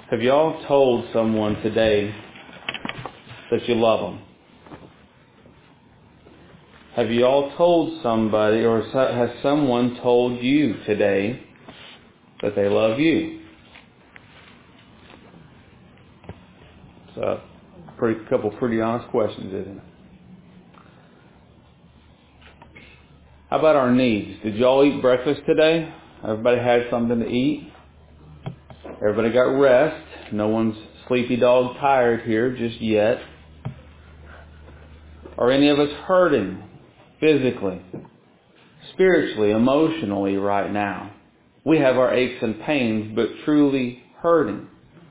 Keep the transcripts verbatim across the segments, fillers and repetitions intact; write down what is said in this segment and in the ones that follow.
Have y'all told someone today that you love them? Have y'all told somebody, or has someone told you today that they love you? It's a pretty, couple pretty honest questions, isn't it? How about our needs? Did y'all eat breakfast today? Everybody had something to eat? Everybody got rest? No one's sleepy dog tired here just yet. Are any of us hurting physically, spiritually, emotionally right now? We have our aches and pains, but truly hurting.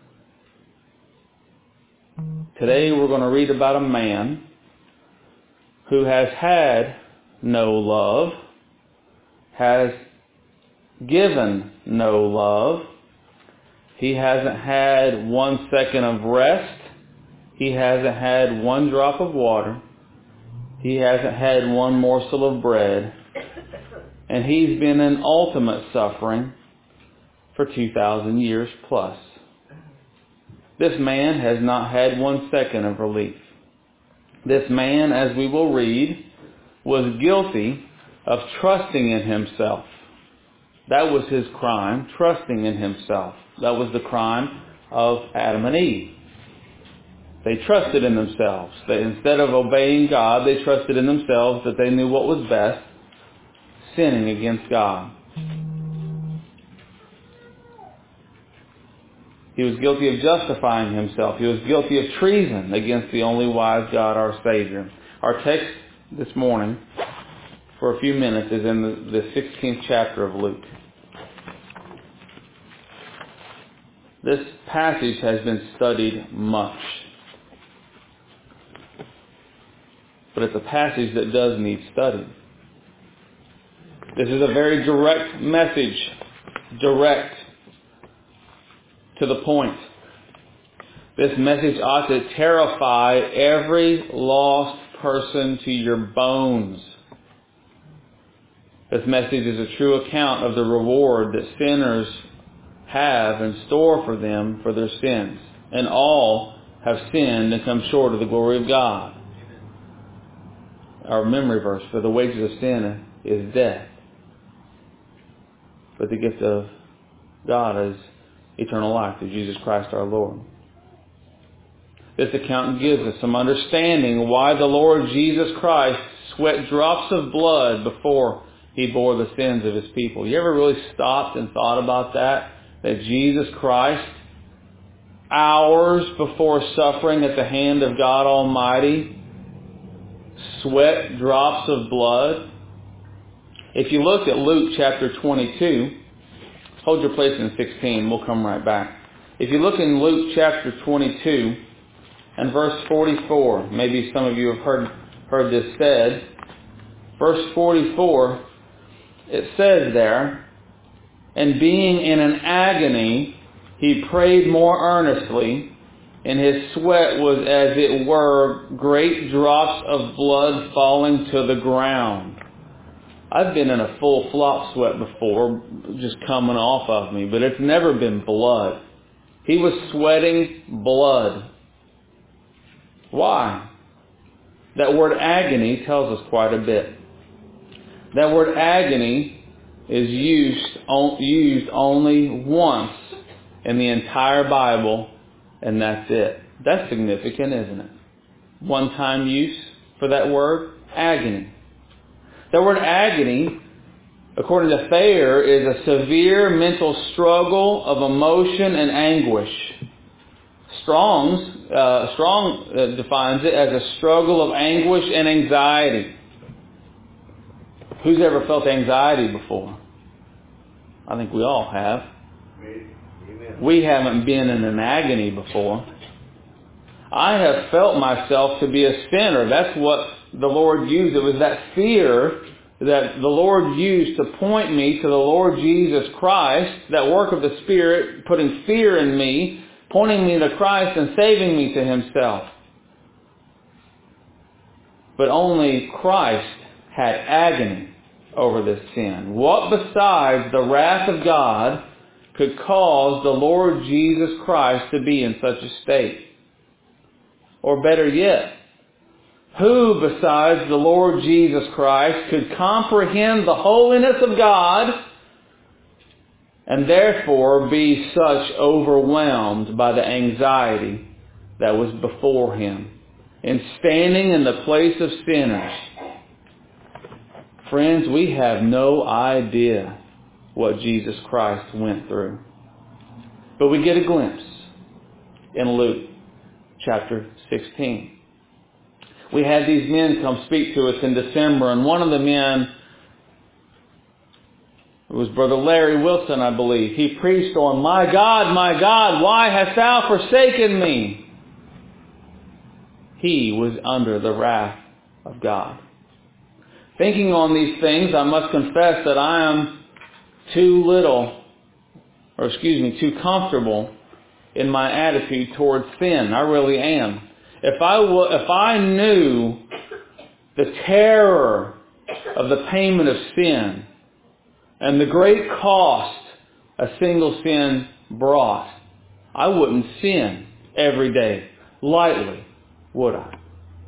Today we're going to read about a man who has had no love, has given no love. He hasn't had one second of rest. He hasn't had one drop of water. He hasn't had one morsel of bread. And he's been in ultimate suffering for two thousand years plus. This man has not had one second of relief. This man, as we will read, was guilty of trusting in himself. That was his crime, trusting in himself. That was the crime of Adam and Eve. They trusted in themselves. They, instead of obeying God, they trusted in themselves that they knew what was best, sinning against God. He was guilty of justifying himself. He was guilty of treason against the only wise God, our Savior. Our text this morning, for a few minutes, is in the, the sixteenth chapter of Luke. This passage has been studied much. But it's a passage that does need study. This is a very direct message. Direct. To the point. This message ought to terrify every lost person to your bones. This message is a true account of the reward that sinners have in store for them for their sins. And all have sinned and come short of the glory of God. Our memory verse, for the wages of sin is death, but the gift of God is eternal life through Jesus Christ our Lord. This account gives us some understanding why the Lord Jesus Christ sweat drops of blood before He bore the sins of His people. You ever really stopped and thought about that? That Jesus Christ, hours before suffering at the hand of God Almighty, sweat drops of blood. If you look at Luke chapter twenty-two, hold your place in sixteen, we'll come right back. If you look in Luke chapter twenty-two and verse forty-four, maybe some of you have heard, heard this said. Verse forty-four, it says there, and being in an agony, he prayed more earnestly, and his sweat was as it were great drops of blood falling to the ground. I've been in a full flop sweat before, just coming off of me, but it's never been blood. He was sweating blood. Why? That word agony tells us quite a bit. That word agony is used, used only once in the entire Bible, and that's it. That's significant, isn't it? One-time use for that word, agony. That word agony, according to Thayer, is a severe mental struggle of emotion and anguish. Strong's, uh, Strong uh, defines it as a struggle of anguish and anxiety. Who's ever felt anxiety before? I think we all have. Amen. We haven't been in an agony before. I have felt myself to be a sinner. That's what the Lord used. It was that fear that the Lord used to point me to the Lord Jesus Christ, that work of the Spirit, putting fear in me, pointing me to Christ and saving me to Himself. But only Christ had agony over this sin. What besides the wrath of God could cause the Lord Jesus Christ to be in such a state? Or better yet, who besides the Lord Jesus Christ could comprehend the holiness of God and therefore be such overwhelmed by the anxiety that was before him in standing in the place of sinners? Friends, we have no idea what Jesus Christ went through. But we get a glimpse in Luke chapter sixteen. We had these men come speak to us in December, and one of the men, it was Brother Larry Wilson, I believe, he preached on, "My God, my God, why hast thou forsaken me?" He was under the wrath of God. Thinking on these things, I must confess that I am too little, or excuse me, too comfortable in my attitude towards sin. I really am. If I w- if I knew the terror of the payment of sin and the great cost a single sin brought, I wouldn't sin every day lightly, would I?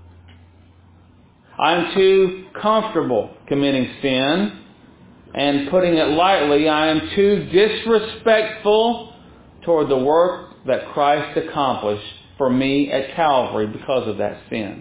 I'm too comfortable committing sin and putting it lightly. I am too disrespectful toward the work that Christ accomplished for me at Calvary because of that sin.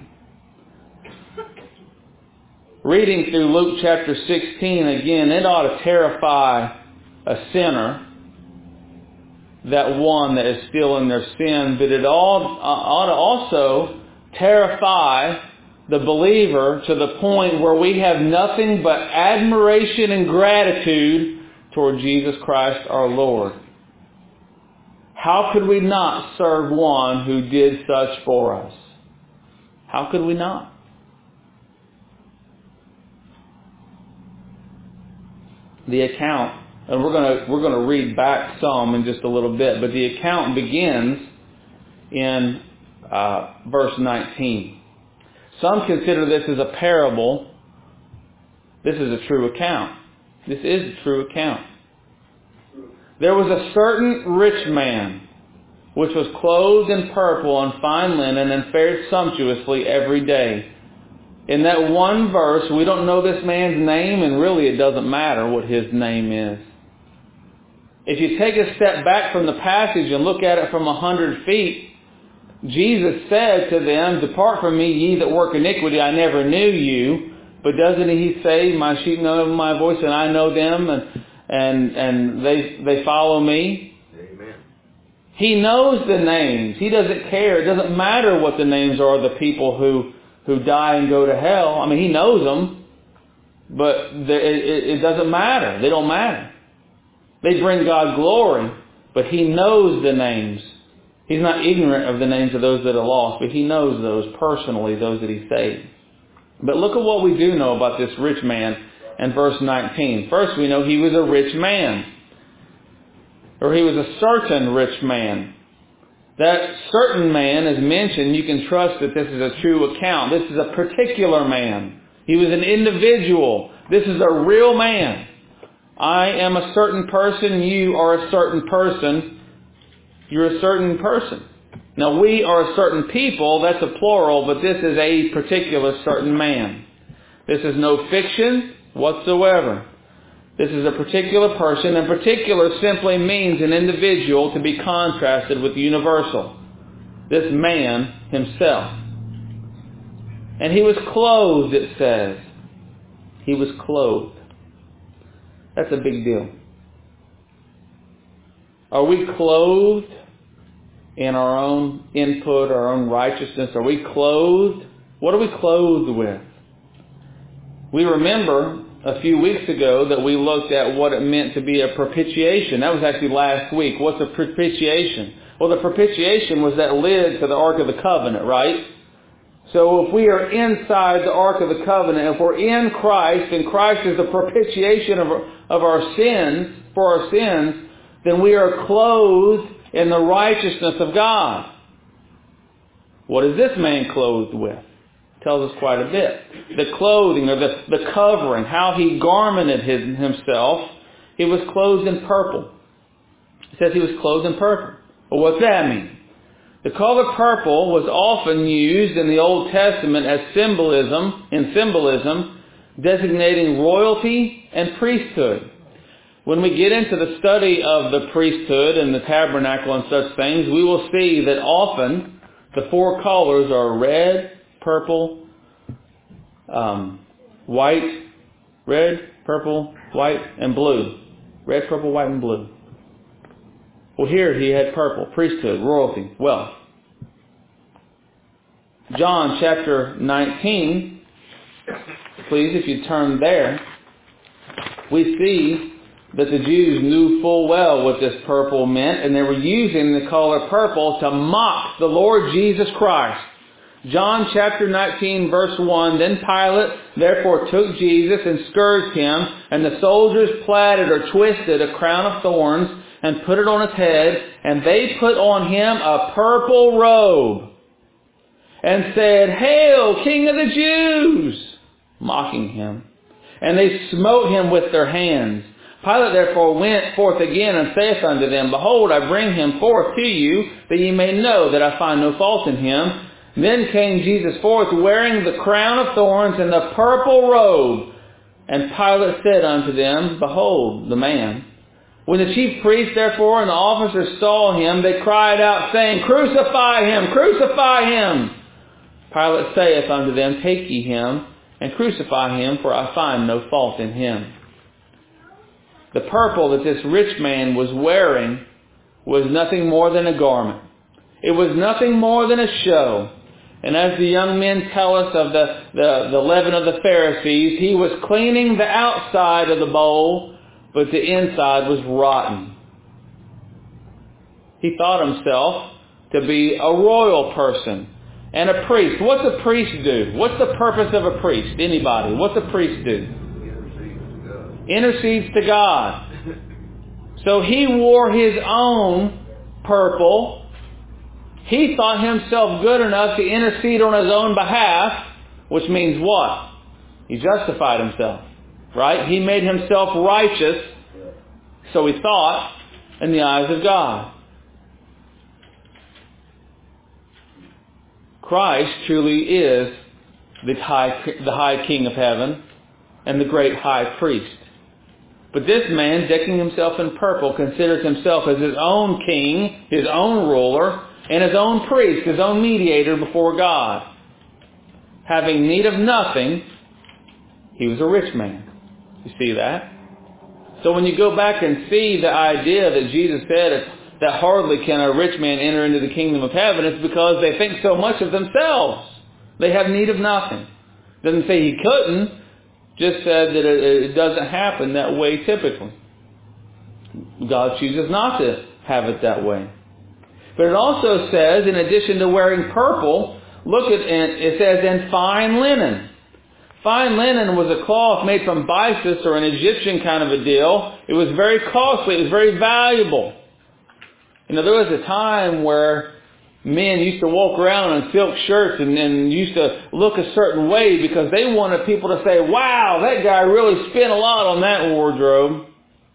Reading through Luke chapter sixteen again, it ought to terrify a sinner, that one that is still in their sin, but it all, uh, ought to also terrify the believer to the point where we have nothing but admiration and gratitude toward Jesus Christ our Lord. How could we not serve one who did such for us? How could we not? The account, and we're going to we're going to read back some in just a little bit, but the account begins in uh, verse nineteen. Some consider this as a parable. This is a true account. This is a true account. There was a certain rich man, which was clothed in purple and fine linen, and fared sumptuously every day. In that one verse, we don't know this man's name, and really it doesn't matter what his name is. If you take a step back from the passage and look at it from a hundred feet, Jesus said to them, "Depart from me, ye that work iniquity, I never knew you." But doesn't he say, "My sheep know my voice, and I know them, and and and they they follow me"? Amen. He knows the names. He doesn't care. It doesn't matter what the names are of the people who who die and go to hell. I mean, he knows them, but the, it, it doesn't matter. They don't matter. They bring God glory, but he knows the names. He's not ignorant of the names of those that are lost, but he knows those personally, those that he saved. But look at what we do know about this rich man in verse nineteen. First, we know he was a rich man. Or he was a certain rich man. That certain man is mentioned. You can trust that this is a true account. This is a particular man. He was an individual. This is a real man. I am a certain person. You are a certain person. You're a certain person. Now, we are a certain people. That's a plural, but this is a particular certain man. This is no fiction whatsoever. This is a particular person, and particular simply means an individual to be contrasted with the universal. This man himself. And he was clothed, it says. He was clothed. That's a big deal. Are we clothed in our own input, our own righteousness? Are we clothed? What are we clothed with? We remember a few weeks ago that we looked at what it meant to be a propitiation. That was actually last week. What's a propitiation? Well, the propitiation was that lid to the Ark of the Covenant, right? So if we are inside the Ark of the Covenant, if we're in Christ, and Christ is the propitiation of our, of our sins, for our sins, then we are clothed in the righteousness of God. What is this man clothed with? Tells us quite a bit. The clothing, or the, the covering, how he garmented his, himself. He was clothed in purple. It says he was clothed in purple. Well, what's that mean? The color purple was often used in the Old Testament as symbolism, in symbolism, designating royalty and priesthood. When we get into the study of the priesthood and the tabernacle and such things, we will see that often the four colors are red, purple, um, white, red, purple, white, and blue. Red, purple, white, and blue. Well, here he had purple, priesthood, royalty, wealth. John chapter nineteen, please, if you turn there, we see that the Jews knew full well what this purple meant, and they were using the color purple to mock the Lord Jesus Christ. John chapter nineteen, verse one, Then Pilate therefore took Jesus and scourged him, and the soldiers platted or twisted a crown of thorns and put it on his head, and they put on him a purple robe, and said, Hail, King of the Jews! Mocking him. And they smote him with their hands. Pilate therefore went forth again and saith unto them, Behold, I bring him forth to you, that ye may know that I find no fault in him. Then came Jesus forth, wearing the crown of thorns and the purple robe. And Pilate said unto them, Behold the man. When the chief priests therefore and the officers saw him, they cried out, saying, Crucify him! Crucify him! Pilate saith unto them, Take ye him, and crucify him, for I find no fault in him. The purple that this rich man was wearing was nothing more than a garment. It was nothing more than a show. And as the young men tell us of the, the, the leaven of the Pharisees, he was cleaning the outside of the bowl, but the inside was rotten. He thought himself to be a royal person and a priest. What's a priest do? What's the purpose of a priest? Anybody? What's a priest do? Intercedes to God. So he wore his own purple. He thought himself good enough to intercede on his own behalf, which means what? He justified himself, right? He made himself righteous, so he thought, in the eyes of God. Christ truly is the high, the high King of heaven and the great high priest. But this man, decking himself in purple, considers himself as his own king, his own ruler, and his own priest, his own mediator before God. Having need of nothing, he was a rich man. You see that? So when you go back and see the idea that Jesus said that hardly can a rich man enter into the kingdom of heaven, it's because they think so much of themselves. They have need of nothing. Doesn't say he couldn't. Just said that it doesn't happen that way typically. God chooses not to have it that way. But it also says, in addition to wearing purple, look at it, it says, in fine linen. Fine linen was a cloth made from byssus, or an Egyptian kind of a deal. It was very costly. It was very valuable. You know, there was a time where men used to walk around in silk shirts and, and used to look a certain way because they wanted people to say, wow, that guy really spent a lot on that wardrobe.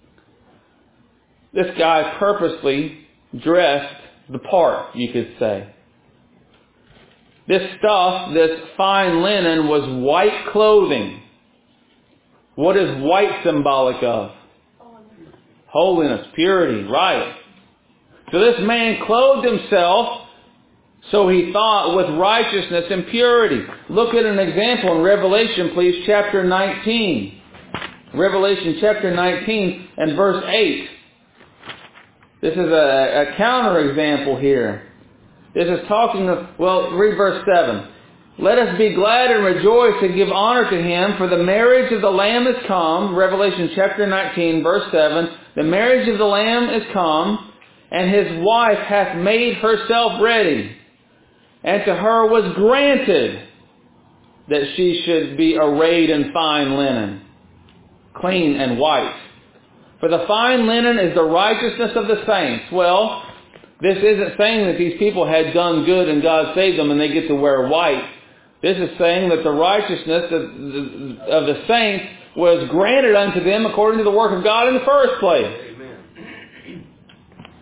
This guy purposely dressed the part, you could say. This stuff, this fine linen, was white clothing. What is white symbolic of? Holiness, purity, right. So this man clothed himself, so he thought, with righteousness and purity. Look at an example in Revelation, please, chapter nineteen. Revelation chapter nineteen and verse eight. This is a, a counter-example here. This is talking of, well, read verse seven. Let us be glad and rejoice and give honor to him, for the marriage of the Lamb is come. Revelation chapter nineteen, verse seven. The marriage of the Lamb is come, and his wife hath made herself ready. And to her was granted that she should be arrayed in fine linen, clean and white. For the fine linen is the righteousness of the saints. Well, this isn't saying that these people had done good and God saved them and they get to wear white. This is saying that the righteousness of the, of the saints was granted unto them according to the work of God in the first place.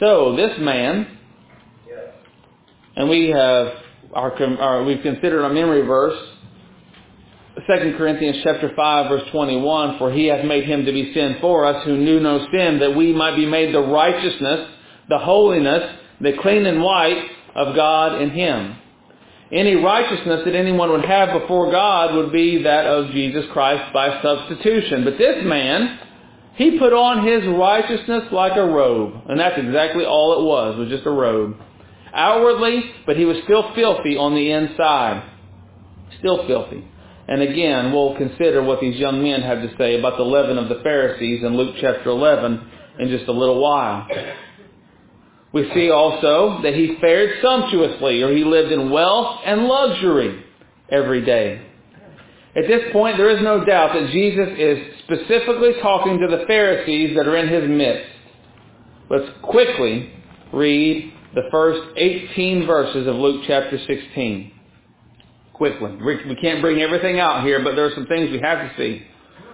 So this man, and we have our, our we've considered our memory verse, Second Corinthians chapter five, verse twenty-one, for he hath made him to be sin for us who knew no sin, that we might be made the righteousness, the holiness, the clean and white of God in him. Any righteousness that anyone would have before God would be that of Jesus Christ by substitution. But this man, he put on his righteousness like a robe. And that's exactly all it was, was just a robe. Outwardly, but he was still filthy on the inside. Still filthy. And again, we'll consider what these young men have to say about the leaven of the Pharisees in Luke chapter eleven in just a little while. We see also that he fared sumptuously, or he lived in wealth and luxury every day. At this point, there is no doubt that Jesus is specifically talking to the Pharisees that are in his midst. Let's quickly read the first eighteen verses of Luke chapter sixteen. Quickly. We can't bring everything out here, but there are some things we have to see.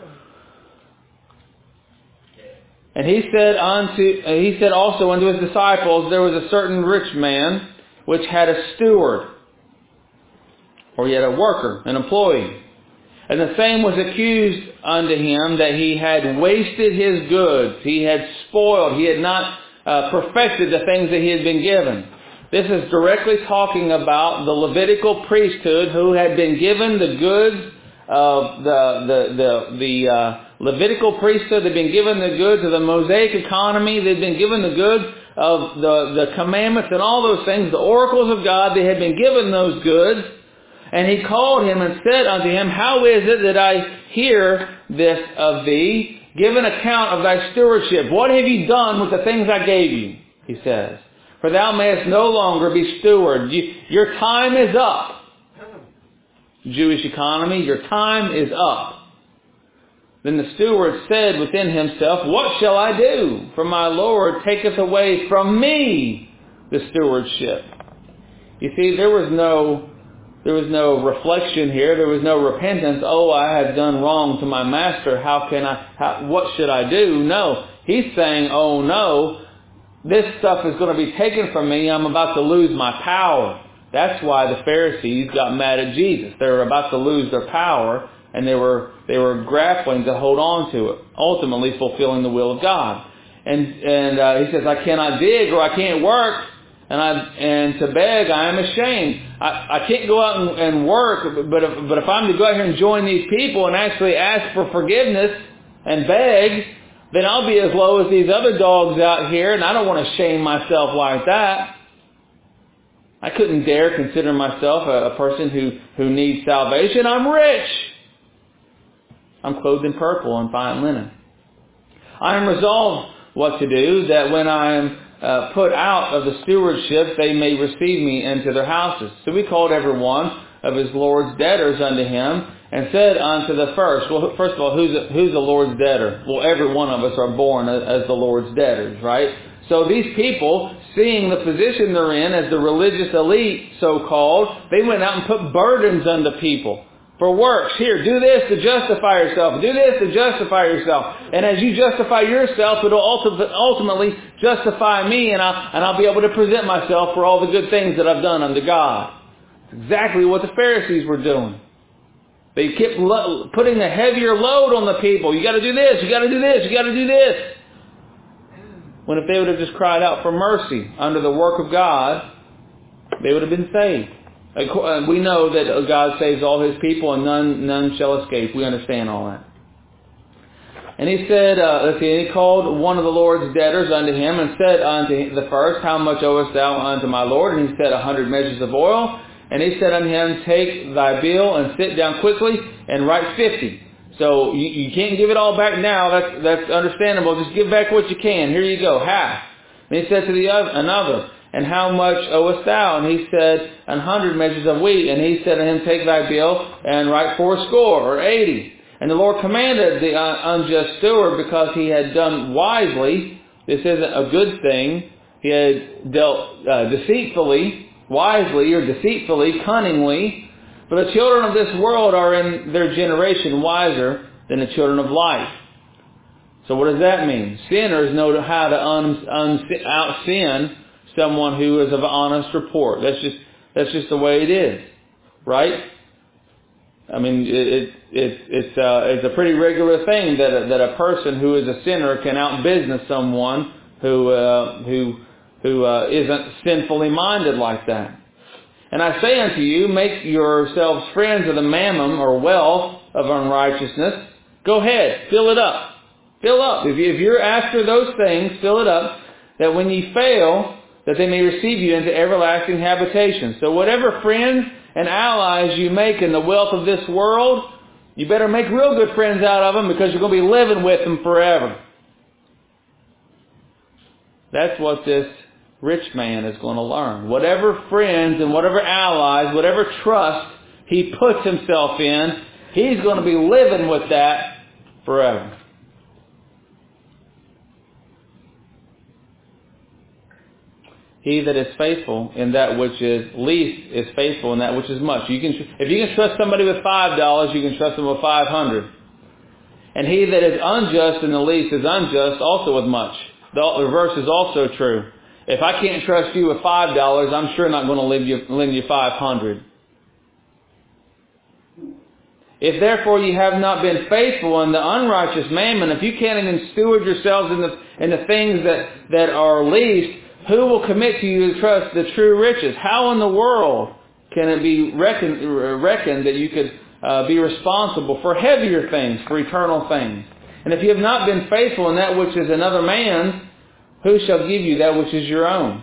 And he said unto, uh, he said also unto his disciples, there was a certain rich man which had a steward, or he had a worker, an employee. And the same was accused unto him that he had wasted his goods. He had spoiled. He had not uh, perfected the things that he had been given. This is directly talking about the Levitical priesthood who had been given the goods of the the the, the uh, Levitical priesthood. They'd been given the goods of the Mosaic economy. They'd been given the goods of the, the commandments and all those things, the oracles of God. They had been given those goods. And he called him and said unto him, how is it that I hear this of thee? Give an account of thy stewardship. What have you done with the things I gave you? He says. For thou mayest no longer be steward. You, your time is up. Jewish economy, your time is up. Then the steward said within himself, what shall I do? For my Lord taketh away from me the stewardship. You see, there was no, there was no reflection here. There was no repentance. Oh, I have done wrong to my master. How can I, how, what should I do? No. He's saying, oh no, this stuff is going to be taken from me. I'm about to lose my power. That's why the Pharisees got mad at Jesus. They were about to lose their power, and they were they were grappling to hold on to it, ultimately fulfilling the will of God. And and uh, he says, I cannot dig or I can't work, and I and to beg I am ashamed. I, I can't go out and, and work, but if, but if I'm to go out here and join these people and actually ask for forgiveness and beg, then I'll be as low as these other dogs out here, and I don't want to shame myself like that. I couldn't dare consider myself a, a person who, who needs salvation. I'm rich. I'm clothed in purple and fine linen. I am resolved what to do, that when I am uh, put out of the stewardship, they may receive me into their houses. So we called every one of his Lord's debtors unto him, and said unto the first, well, first of all, who's the, who's the Lord's debtor? Well, every one of us are born as, as the Lord's debtors, right? So these people, seeing the position they're in as the religious elite, so-called, they went out and put burdens unto people for works. Here, do this to justify yourself. Do this to justify yourself. And as you justify yourself, it'll ultimately justify me, and I'll, and I'll be able to present myself for all the good things that I've done unto God. It's exactly what the Pharisees were doing. They kept lo- putting a heavier load on the people. You got to do this, you got to do this, you got to do this. When if they would have just cried out for mercy under the work of God, they would have been saved. We know that God saves all His people and none none shall escape. We understand all that. And he said, uh, let's see, and he called one of the Lord's debtors unto him and said unto the first, how much owest thou unto my Lord? And he said, a hundred measures of oil. And he said unto him, take thy bill and sit down quickly and write fifty. So you, you can't give it all back now. That's that's understandable. Just give back what you can. Here you go, half. And he said to the other, another, and how much owest thou? And he said, an hundred measures of wheat. And he said to him, take thy bill and write fourscore or eighty. And the Lord commanded the unjust steward, because he had done wisely. This isn't a good thing. He had dealt uh, deceitfully, wisely or deceitfully, cunningly. For the children of this world are in their generation wiser than the children of light. So what does that mean? Sinners know how to un, un, out-sin someone who is of honest report. That's just that's just the way it is, right? I mean, it, it, it, it's uh, it's a pretty regular thing that a, that a person who is a sinner can out-business someone who uh, who who uh, isn't sinfully minded like that. And I say unto you, make yourselves friends of the mammon or wealth of unrighteousness. Go ahead, fill it up. Fill up. If, you, if you're after those things, fill it up, that when ye fail, that they may receive you into everlasting habitation. So whatever friends and allies you make in the wealth of this world, you better make real good friends out of them, because you're going to be living with them forever. That's what this rich man is going to learn. Whatever friends and whatever allies, whatever trust he puts himself in, he's going to be living with that forever. He that is faithful in that which is least is faithful in that which is much. You can, if you can trust somebody with five dollars, you can trust them with five hundred. And he that is unjust in the least is unjust also with much. The reverse is also true. If I can't trust you with five dollars, I'm sure not going to lend you, lend you five hundred. If therefore you have not been faithful in the unrighteous mammon, if you can't even steward yourselves in the in the things that, that are least, who will commit to you to trust the true riches? How in the world can it be reckoned, reckoned that you could uh, be responsible for heavier things, for eternal things? And if you have not been faithful in that which is another man's, who shall give you that which is your own?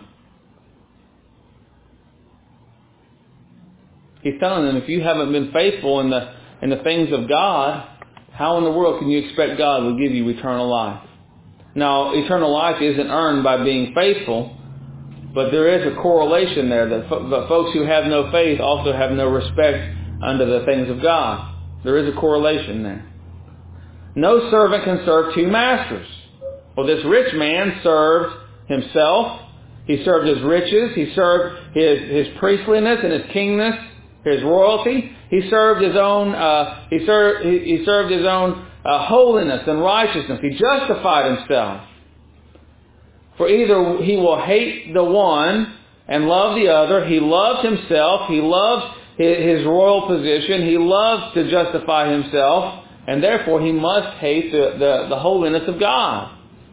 He's telling them, if you haven't been faithful in the in the things of God, how in the world can you expect God will give you eternal life? Now, eternal life isn't earned by being faithful, but there is a correlation there that fo- that folks who have no faith also have no respect unto the things of God. There is a correlation there. No servant can serve two masters. Well, this rich man served himself. He served his riches. He served his, his priestliness and his kingness, his royalty. He served his own. Uh, he served. He, he served his own uh, holiness and righteousness. He justified himself. For either he will hate the one and love the other. He loved himself. He loved his, his royal position. He loved to justify himself, and therefore he must hate the, the, the holiness of God.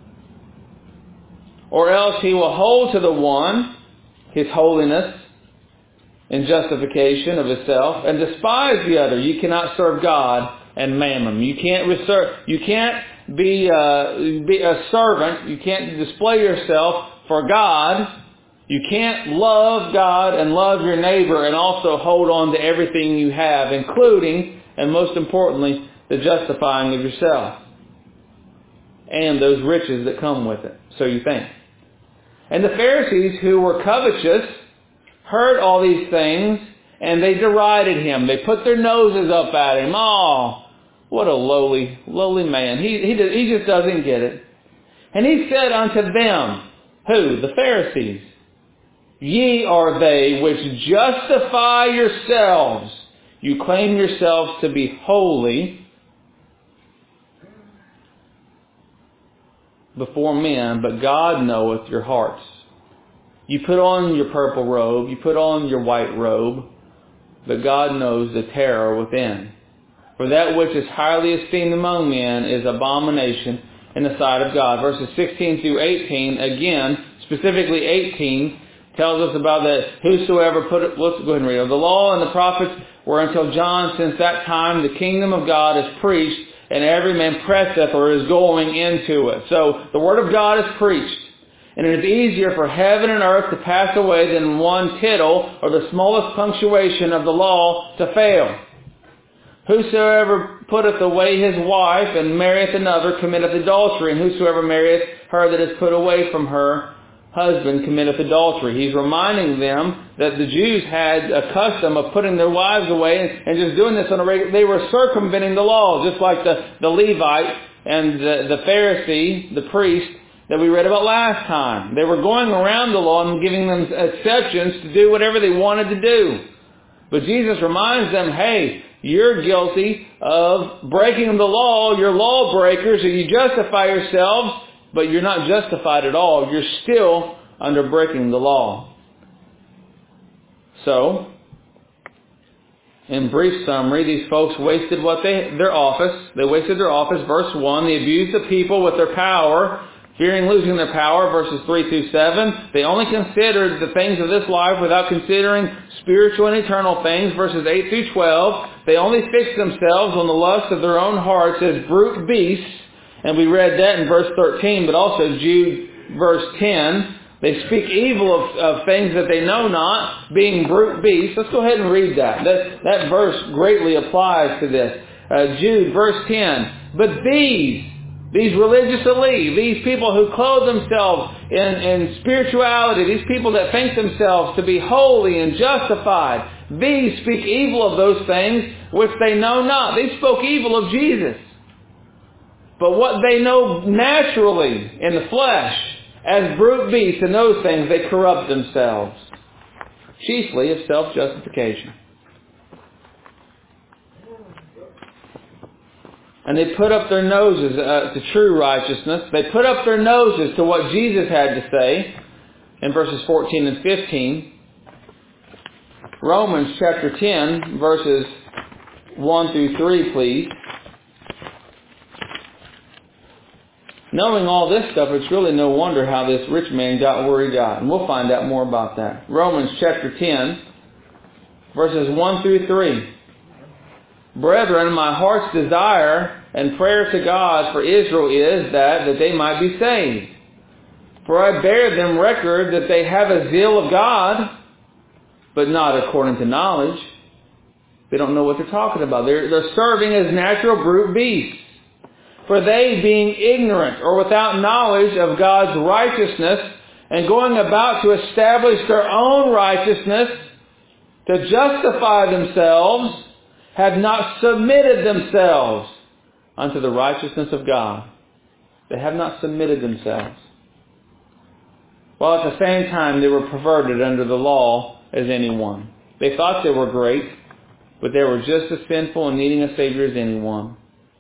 Or else he will hold to the one, his holiness and justification of himself, and despise the other. You cannot serve God and mammon. You can't reserve, you can't be a, be a servant. You can't display yourself for God. You can't love God and love your neighbor and also hold on to everything you have, including, and most importantly, the justifying of yourself and those riches that come with it. So you think. And the Pharisees, who were covetous, heard all these things, and they derided him. They put their noses up at him. Oh, what a lowly, lowly man. He, he, he just doesn't get it. And he said unto them, who? The Pharisees. Ye are they which justify yourselves. You claim yourselves to be holy before men, but God knoweth your hearts. You put on your purple robe, you put on your white robe, but God knows the terror within. For that which is highly esteemed among men is abomination in the sight of God. Verses sixteen through eighteen, again, specifically eighteen, tells us about that whosoever put it, let's go ahead and read it. The law and the prophets were until John. Since that time the kingdom of God is preached, and every man presseth or is going into it. So the word of God is preached. And it is easier for heaven and earth to pass away than one tittle or the smallest punctuation of the law to fail. Whosoever putteth away his wife and marrieth another committeth adultery, and whosoever marrieth her that is put away from her husband committeth adultery. He's reminding them that the Jews had a custom of putting their wives away and, and just doing this on a regular. They were circumventing the law, just like the, the Levite and the, the Pharisee, the priest, that we read about last time. They were going around the law and giving them exceptions to do whatever they wanted to do. But Jesus reminds them, hey, you're guilty of breaking the law. You're lawbreakers, and you justify yourselves, but you're not justified at all. You're still under breaking the law. So, in brief summary, these folks wasted what they their office. They wasted their office. Verse one, they abused the people with their power, fearing losing their power. Verses three through seven, they only considered the things of this life without considering spiritual and eternal things. Verses eight through twelve, they only fixed themselves on the lust of their own hearts as brute beasts. And we read that in verse thirteen, but also Jude verse ten. They speak evil of, of things that they know not, being brute beasts. Let's go ahead and read that. That, that verse greatly applies to this. Uh, Jude, verse ten. But these, these religious elite, these people who clothe themselves in, in spirituality, these people that think themselves to be holy and justified, these speak evil of those things which they know not. They spoke evil of Jesus. But what they know naturally in the flesh, as brute beasts in those things, they corrupt themselves, chiefly of self-justification. And they put up their noses uh, to true righteousness. They put up their noses to what Jesus had to say in verses fourteen and fifteen. Romans chapter ten, verses one through three, please. Knowing all this stuff, it's really no wonder how this rich man got where he got. And we'll find out more about that. Romans chapter ten, verses one through three. Brethren, my heart's desire and prayer to God for Israel is that, that they might be saved. For I bear them record that they have a zeal of God, but not according to knowledge. They don't know what they're talking about. They're, they're serving as natural brute beasts. For they, being ignorant or without knowledge of God's righteousness, and going about to establish their own righteousness, to justify themselves, have not submitted themselves unto the righteousness of God. They have not submitted themselves. While at the same time they were perverted under the law as anyone. They thought they were great, but they were just as sinful and needing a Savior as anyone.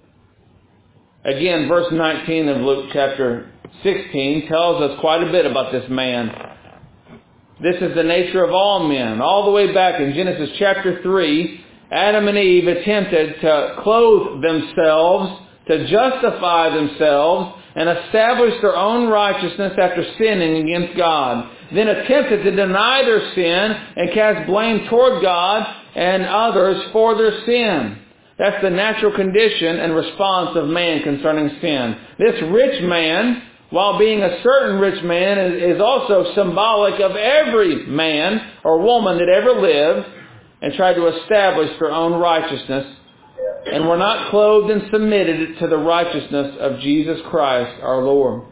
Again, verse nineteen of Luke chapter sixteen tells us quite a bit about this man. This is the nature of all men. All the way back in Genesis chapter three, Adam and Eve attempted to clothe themselves, to justify themselves, and establish their own righteousness after sinning against God. Then attempted to deny their sin and cast blame toward God and others for their sin. That's the natural condition and response of man concerning sin. This rich man, while being a certain rich man, is also symbolic of every man or woman that ever lived and tried to establish their own righteousness, and were not clothed and submitted to the righteousness of Jesus Christ our Lord.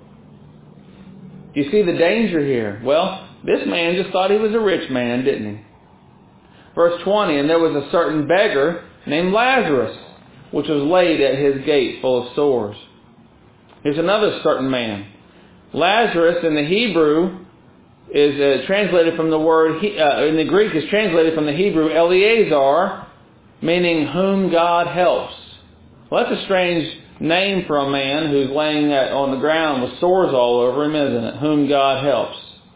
Do you see the danger here? Well, this man just thought he was a rich man, didn't he? Verse twenty, and there was a certain beggar named Lazarus, which was laid at his gate full of sores. Here's another certain man. Lazarus in the Hebrew is uh, translated from the word, uh, in the Greek is translated from the Hebrew Eleazar, meaning whom God helps. Well, that's a strange name for a man who's laying at, on the ground with sores all over him, isn't it? Whom God helps.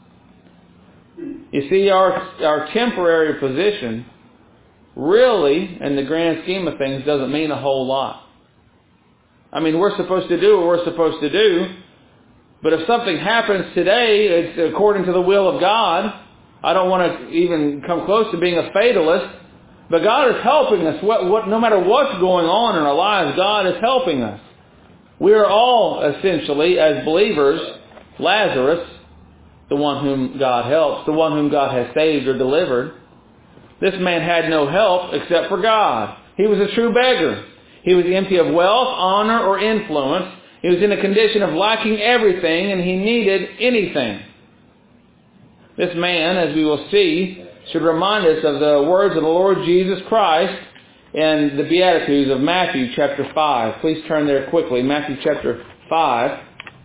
You see, our, our temporary position really, in the grand scheme of things, doesn't mean a whole lot. I mean, we're supposed to do what we're supposed to do, but if something happens today, it's according to the will of God. I don't want to even come close to being a fatalist, but God is helping us. What, what, no matter what's going on in our lives, God is helping us. We are all, essentially, as believers, Lazarus, the one whom God helps, the one whom God has saved or delivered. This man had no help except for God. He was a true beggar. He was empty of wealth, honor, or influence. He was in a condition of lacking everything, and he needed anything. This man, as we will see, should remind us of the words of the Lord Jesus Christ in the Beatitudes of Matthew chapter five. Please turn there quickly. Matthew chapter five.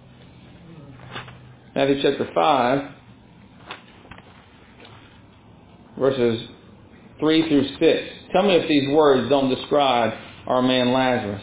Matthew chapter five, verses three through six. Tell me if these words don't describe our man Lazarus.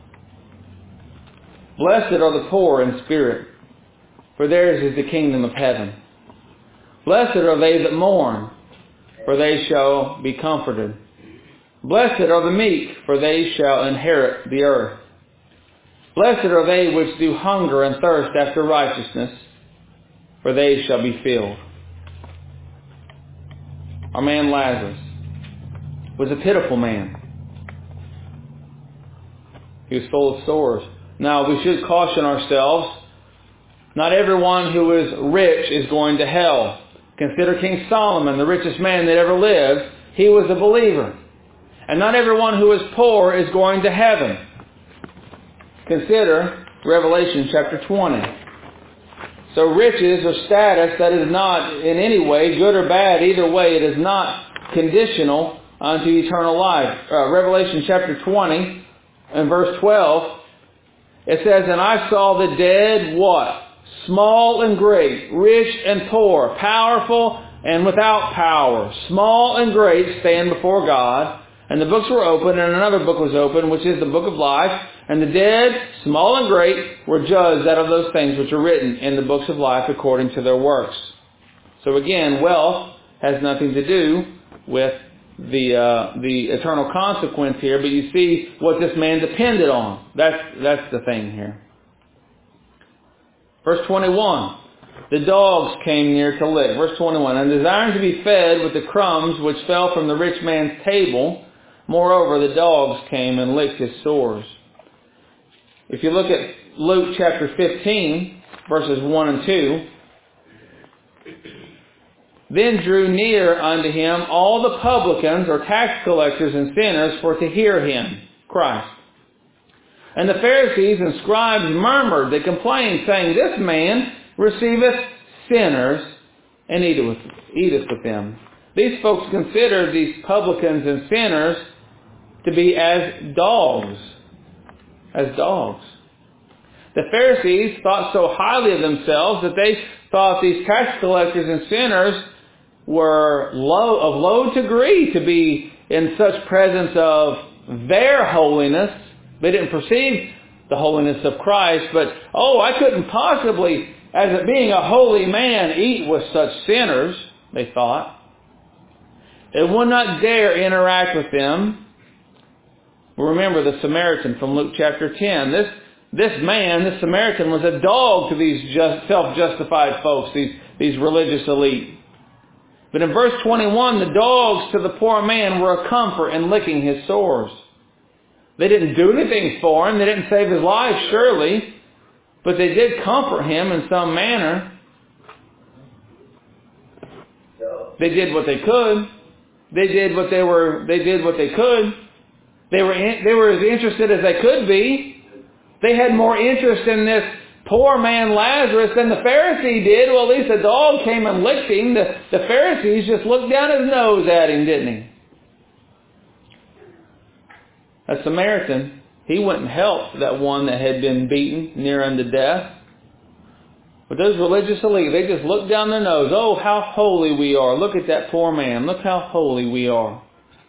Blessed are the poor in spirit, for theirs is the kingdom of heaven. Blessed are they that mourn, for they shall be comforted. Blessed are the meek, for they shall inherit the earth. Blessed are they which do hunger and thirst after righteousness, for they shall be filled. Our man Lazarus was a pitiful man. He was full of sores. Now, we should caution ourselves. Not everyone who is rich is going to hell. Consider King Solomon, the richest man that ever lived. He was a believer. And not everyone who is poor is going to heaven. Consider Revelation chapter twenty. So riches or status, that is not in any way, good or bad, either way, it is not conditional unto eternal life. Uh, Revelation chapter twenty and verse twelve, it says, And I saw the dead, what? Small and great, rich and poor, powerful and without power, small and great, stand before God. And the books were opened, and another book was opened, which is the book of life. And the dead, small and great, were judged out of those things which are written in the books of life according to their works. So again, wealth has nothing to do with the uh, the eternal consequence here, but you see what this man depended on. That's that's the thing here. Verse twenty-one, the dogs came near to lick. Verse twenty-one, and desiring to be fed with the crumbs which fell from the rich man's table, moreover the dogs came and licked his sores. If you look at Luke chapter fifteen, verses one and two, then drew near unto him all the publicans or tax collectors and sinners for to hear him, Christ. And the Pharisees and scribes murmured, they complained, saying, This man receiveth sinners and eateth with, eateth with them. These folks considered these publicans and sinners to be as dogs. As dogs. The Pharisees thought so highly of themselves that they thought these tax collectors and sinners were low, of low degree to be in such presence of their holiness. They didn't perceive the holiness of Christ, but, oh, I couldn't possibly, as it being a holy man, eat with such sinners, they thought. They would not dare interact with them. Remember the Samaritan from Luke chapter ten. This this man, this Samaritan, was a dog to these just, self-justified folks, these, these religious elite. But in verse twenty-one, the dogs to the poor man were a comfort in licking his sores. They didn't do anything for him. They didn't save his life, surely. But they did comfort him in some manner. They did what they could. They did what they were. They did what they could. They were. In, they were as interested as they could be. They had more interest in this poor man Lazarus than the Pharisee did. Well, at least a dog came and licked him. The, the Pharisees just looked down his nose at him, didn't he? A Samaritan, he went and helped that one that had been beaten near unto death. But those religious elite, they just looked down their nose. Oh, how holy we are. Look at that poor man. Look how holy we are.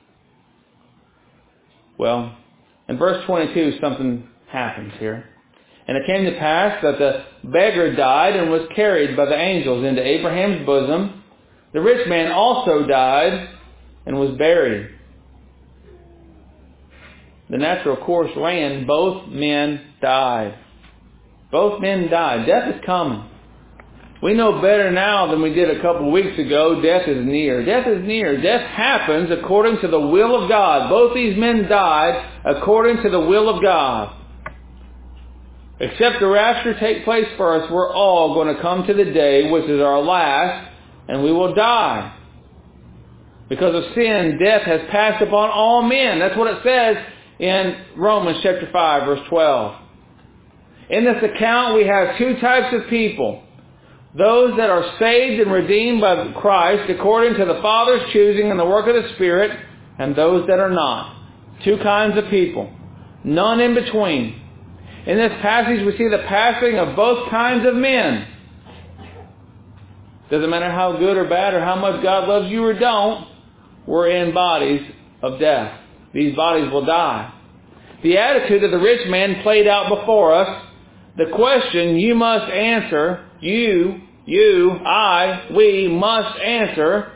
Well, in verse twenty-two, something happens here. And it came to pass that the beggar died and was carried by the angels into Abraham's bosom. The rich man also died and was buried. The natural course ran, both men died. Both men died. Death is coming. We know better now than we did a couple of weeks ago. Death is near. Death is near. Death happens according to the will of God. Both these men died according to the will of God. Except the rapture take place first, we're all going to come to the day which is our last, and we will die. Because of sin, death has passed upon all men. That's what it says in Romans chapter five, verse twelve. In this account, we have two types of people. Those that are saved and redeemed by Christ according to the Father's choosing and the work of the Spirit, and those that are not. Two kinds of people. None in between. In this passage, we see the passing of both kinds of men. Doesn't matter how good or bad or how much God loves you or don't. we're in bodies of death. These bodies will die. The attitude of the rich man played out before us. The question you must answer, you, you, I, we must answer,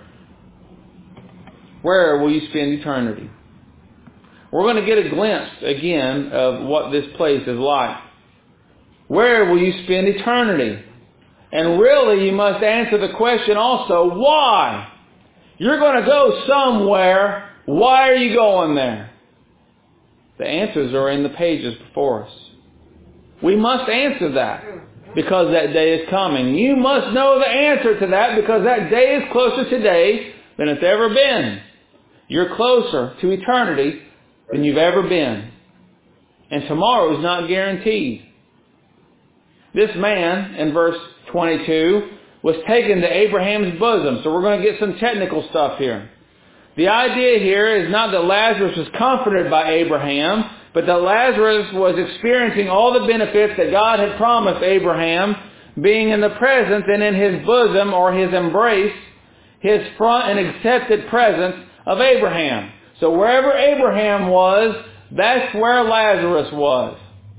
where will you spend eternity? We're going to get a glimpse again of what this place is like. Where will you spend eternity? And really you must answer the question also, why? You're going to go somewhere. Why are you going there? The answers are in the pages before us. We must answer that because that day is coming. You must know the answer to that because that day is closer today than it's ever been. You're closer to eternity than you've ever been. And tomorrow is not guaranteed. This man, in verse twenty-two, was taken to Abraham's bosom. So we're going to get some technical stuff here. The idea here is not that Lazarus was comforted by Abraham, but that Lazarus was experiencing all the benefits that God had promised Abraham, being in the presence and in his bosom or his embrace, his front and accepted presence of Abraham. So wherever Abraham was, that's where Lazarus was.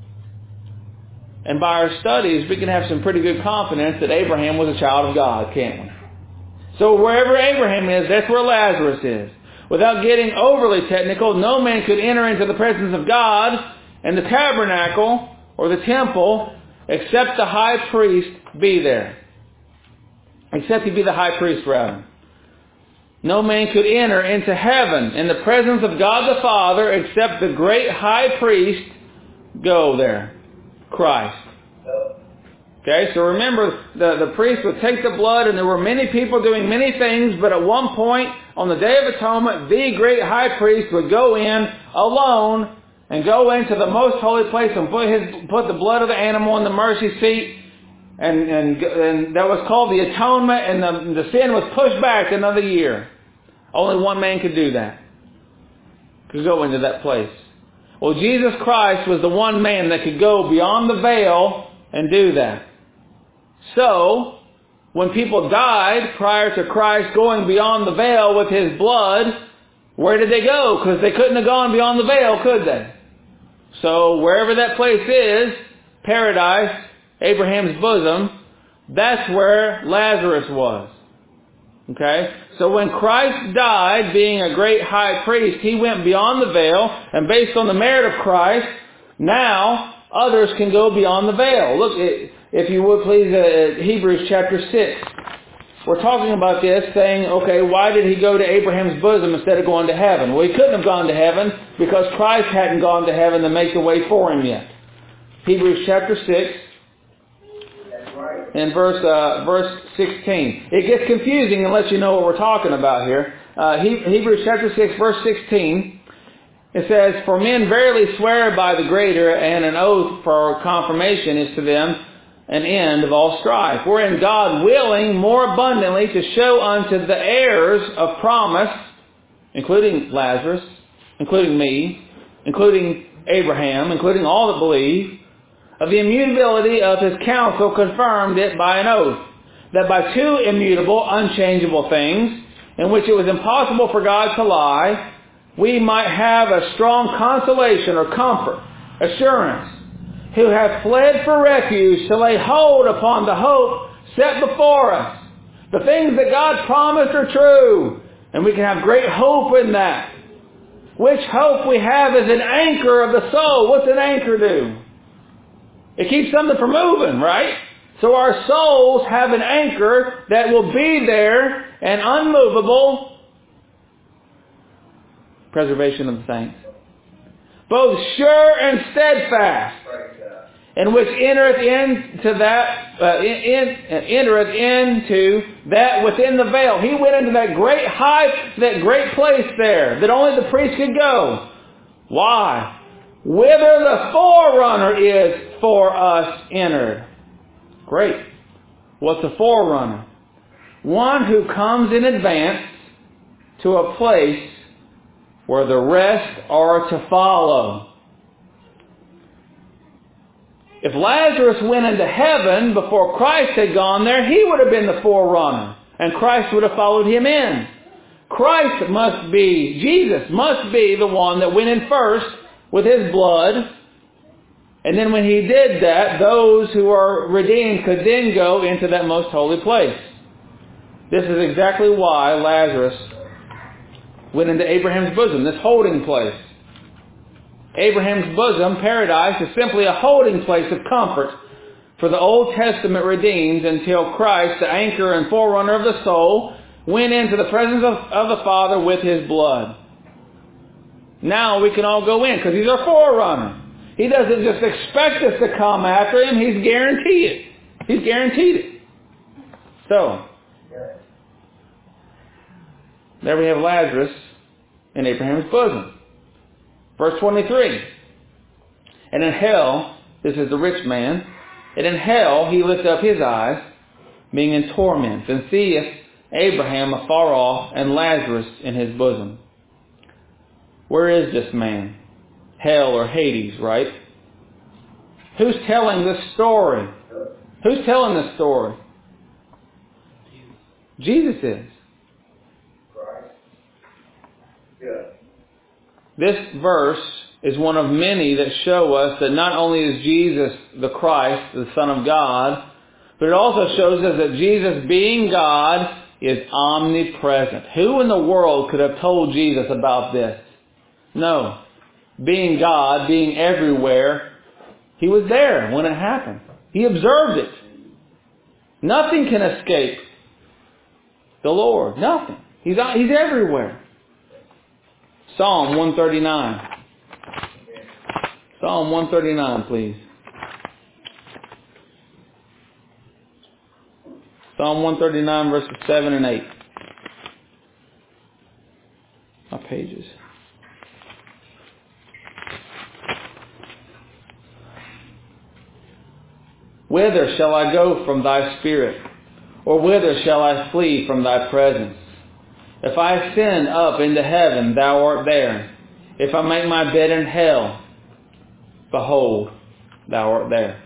And by our studies, we can have some pretty good confidence that Abraham was a child of God, can't we? So wherever Abraham is, that's where Lazarus is. Without getting overly technical, no man could enter into the presence of God and the tabernacle or the temple except the high priest be there. Except he be the high priest, rather. No man could enter into heaven in the presence of God the Father except the great high priest go there, Christ. Okay, so remember, the, the priest would take the blood, and there were many people doing many things, but at one point, on the Day of Atonement, the great high priest would go in alone and go into the most holy place and put his put the blood of the animal in the mercy seat, and, and, and that was called the atonement, and the, the sin was pushed back another year. Only one man could do that, could go into that place. Well, Jesus Christ was the one man that could go beyond the veil and do that. So, when people died prior to Christ going beyond the veil with His blood, where did they go? Because they couldn't have gone beyond the veil, could they? So, wherever that place is, paradise, Abraham's bosom, that's where Lazarus was. Okay? So when Christ died, being a great high priest, He went beyond the veil, and based on the merit of Christ, now others can go beyond the veil. Look, if you would please, uh, Hebrews chapter six. We're talking about this, saying, okay, why did He go to Abraham's bosom instead of going to heaven? Well, He couldn't have gone to heaven because Christ hadn't gone to heaven to make the way for Him yet. Hebrews chapter six. In verse uh, verse sixteen. It gets confusing unless you know what we're talking about here. Uh, Hebrews chapter six, verse sixteen. It says, "For men verily swear by the greater, and an oath for confirmation is to them an end of all strife. Wherein God willing more abundantly to show unto the heirs of promise," including Lazarus, including me, including Abraham, including all that believe, "of the immutability of His counsel confirmed it by an oath, that by two immutable, unchangeable things, in which it was impossible for God to lie, we might have a strong consolation or comfort, assurance, who have fled for refuge to lay hold upon the hope set before us. The things that God promised are true, and we can have great hope in that. Which hope we have is an anchor of the soul." What's an anchor do? It keeps something from moving, right? So our souls have an anchor that will be there and unmovable. Preservation of the saints. Both sure and steadfast. And which entereth into that, uh, in, in, entereth into that within the veil. He went into that great high, that great place there that only the priest could go. Why? Whither the forerunner is for us entered. Great. What's a forerunner? One who comes in advance to a place where the rest are to follow. If Lazarus went into heaven before Christ had gone there, he would have been the forerunner, and Christ would have followed him in. Christ must be, Jesus must be the one that went in first with His blood. And then when He did that, those who are redeemed could then go into that most holy place. This is exactly why Lazarus went into Abraham's bosom, this holding place. Abraham's bosom, paradise, is simply a holding place of comfort for the Old Testament redeemed until Christ, the anchor and forerunner of the soul, went into the presence of, of the Father with His blood. Now we can all go in because He's our forerunner. He doesn't just expect us to come after Him. He's guaranteed it. He's guaranteed it. So, there we have Lazarus in Abraham's bosom. Verse twenty-three. And in hell, this is the rich man, and in hell he lift up his eyes, being in torment, and seeth Abraham afar off, and Lazarus in his bosom. Where is this man? Hell or Hades, right? Who's telling this story? Who's telling this story? Jesus is. This verse is one of many that show us that not only is Jesus the Christ, the Son of God, but it also shows us that Jesus, being God, is omnipresent. Who in the world could have told Jesus about this? No. Being God, being everywhere, He was there when it happened. He observed it. Nothing can escape the Lord. Nothing. He's, he's everywhere. Psalm one thirty-nine. Psalm one thirty-nine, please. Psalm one thirty-nine, verses seven and eight. My pages. Whither shall I go from Thy Spirit? Or whither shall I flee from Thy presence? If I ascend up into heaven, Thou art there. If I make my bed in hell, behold, Thou art there.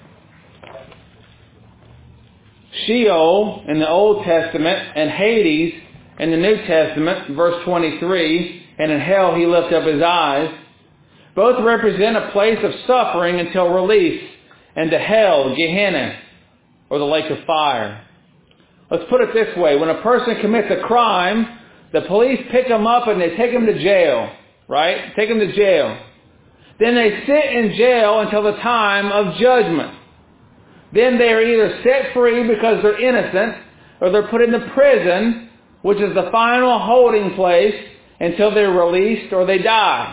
Sheol in the Old Testament and Hades in the New Testament, verse twenty-three, and in hell he lifted up his eyes, both represent a place of suffering until release into hell, Gehenna, or the lake of fire. Let's put it this way. When a person commits a crime, the police pick them up and they take them to jail, right? Take them to jail. Then they sit in jail until the time of judgment. Then they are either set free because they're innocent, or they're put into prison, which is the final holding place until they're released or they die.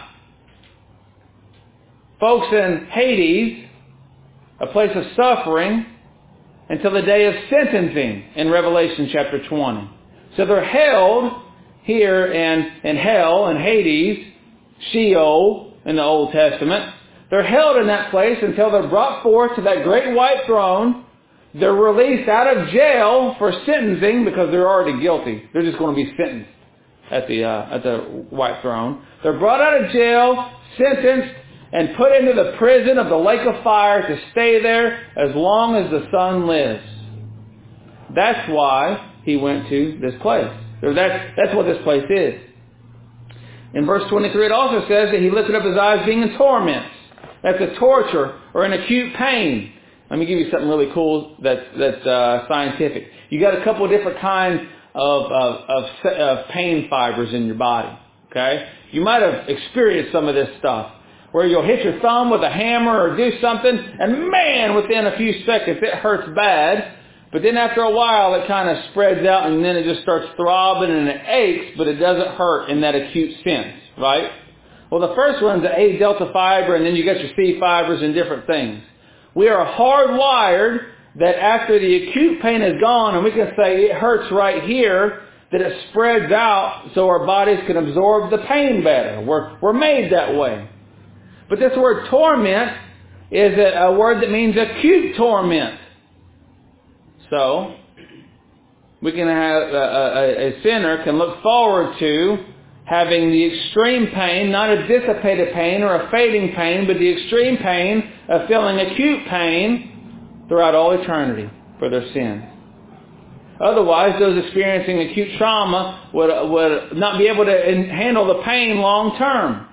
Folks in Hades, a place of suffering, until the day of sentencing in Revelation chapter twenty. So they're held here in, in hell, in Hades, Sheol in the Old Testament. They're held in that place until they're brought forth to that great white throne. They're released out of jail for sentencing because they're already guilty. They're just going to be sentenced at the uh, at the white throne. They're brought out of jail, sentenced, and put into the prison of the lake of fire to stay there as long as the sun lives. That's why he went to this place. Or that's, that's what this place is. In verse twenty-three it also says that he lifted up his eyes being in torments. That's a torture or an acute pain. Let me give you something really cool that's, that's uh, scientific. You got a couple of different kinds of, of, of, of pain fibers in your body. Okay? You might have experienced some of this stuff, where you'll hit your thumb with a hammer or do something, and man, within a few seconds it hurts bad. But then after a while it kind of spreads out and then it just starts throbbing and it aches, but it doesn't hurt in that acute sense, right? Well, the first one's the A delta fiber, and then you got your C fibers and different things. We are hardwired that after the acute pain is gone, and we can say it hurts right here, that it spreads out so our bodies can absorb the pain better. We're, we're made that way. But this word torment is a, a word that means acute torment. So, we can have a, a, a sinner can look forward to having the extreme pain, not a dissipated pain or a fading pain, but the extreme pain of feeling acute pain throughout all eternity for their sins. Otherwise, those experiencing acute trauma would, would not be able to handle the pain long term.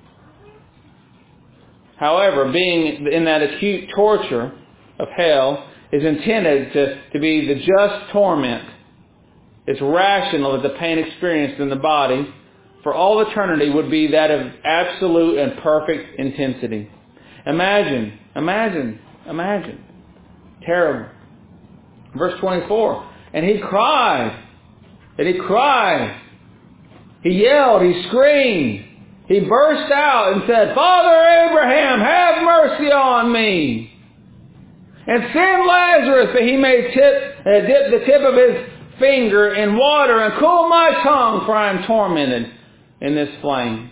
However, being in that acute torture of hell is intended to, to be the just torment. It's rational that the pain experienced in the body for all eternity would be that of absolute and perfect intensity. Imagine, imagine, imagine. Terrible. Verse twenty-four. And he cried. And he cried. He yelled. He screamed. He burst out and said, Father Abraham, have mercy on me. And send Lazarus that he may tip, uh, dip the tip of his finger in water and cool my tongue, for I am tormented in this flame.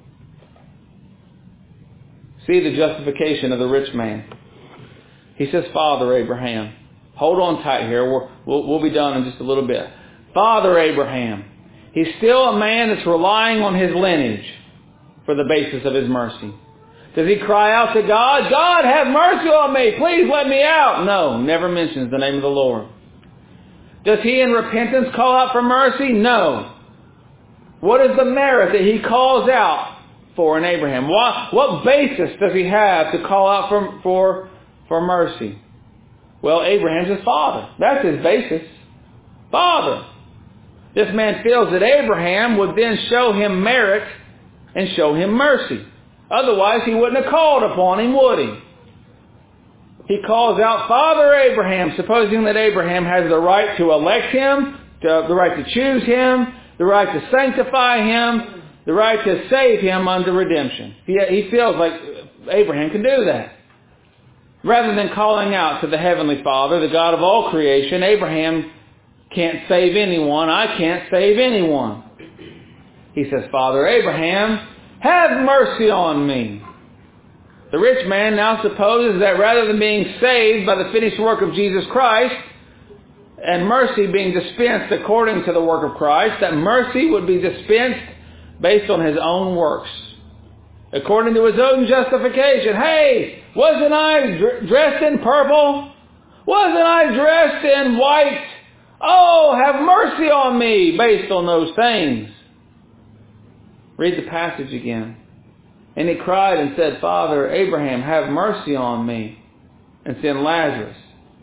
See the justification of the rich man. He says, Father Abraham. Hold on tight here. We're, we'll, we'll be done in just a little bit. Father Abraham. He's still a man that's relying on his lineage for the basis of his mercy. Does he cry out to God, God, have mercy on me. Please let me out. No, never mentions the name of the Lord. Does he in repentance call out for mercy? No. What is the merit that he calls out for in Abraham? What, what basis does he have to call out for, for, for mercy? Well, Abraham's his father. That's his basis. Father. This man feels that Abraham would then show him merit and show him mercy. Otherwise, he wouldn't have called upon him, would he? He calls out, Father Abraham, supposing that Abraham has the right to elect him, to, the right to choose him, the right to sanctify him, the right to save him unto redemption. He, he feels like Abraham can do that. Rather than calling out to the Heavenly Father, the God of all creation, Abraham can't save anyone. I can't save anyone. He says, Father Abraham, have mercy on me. The rich man now supposes that rather than being saved by the finished work of Jesus Christ, and mercy being dispensed according to the work of Christ, that mercy would be dispensed based on his own works. According to his own justification. Hey, wasn't I dr- dressed in purple? Wasn't I dressed in white? Oh, have mercy on me based on those things. Read the passage again. And he cried and said, Father Abraham, have mercy on me, and send Lazarus.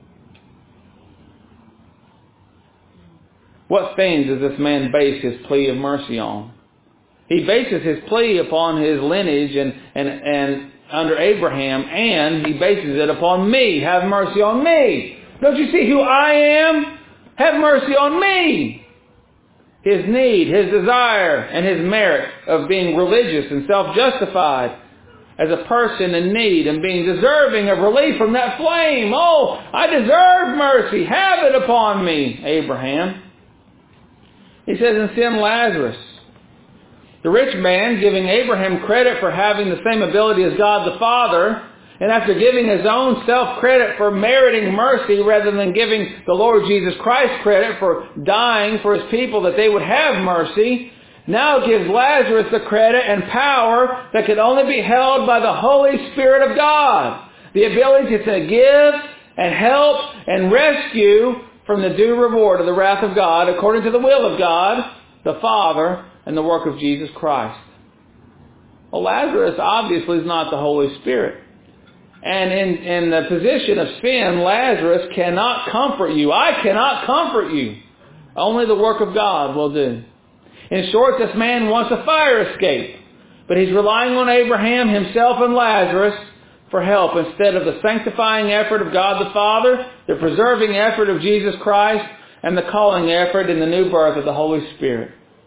What things does this man base his plea of mercy on? He bases his plea upon his lineage and, and, and under Abraham, and he bases it upon me. Have mercy on me. Don't you see who I am? Have mercy on me. His need, his desire, and his merit of being religious and self-justified as a person in need and being deserving of relief from that flame. Oh, I deserve mercy. Have it upon me, Abraham. He says, and send Lazarus. The rich man, giving Abraham credit for having the same ability as God the Father, and after giving his own self credit for meriting mercy rather than giving the Lord Jesus Christ credit for dying for his people that they would have mercy, now gives Lazarus the credit and power that can only be held by the Holy Spirit of God. The ability to give and help and rescue from the due reward of the wrath of God according to the will of God, the Father, and the work of Jesus Christ. Well, Lazarus obviously is not the Holy Spirit. And in, in the position of sin, Lazarus cannot comfort you. I cannot comfort you. Only the work of God will do. In short, this man wants a fire escape. But he's relying on Abraham, himself, and Lazarus for help instead of the sanctifying effort of God the Father, the preserving effort of Jesus Christ, and the calling effort in the new birth of the Holy Spirit.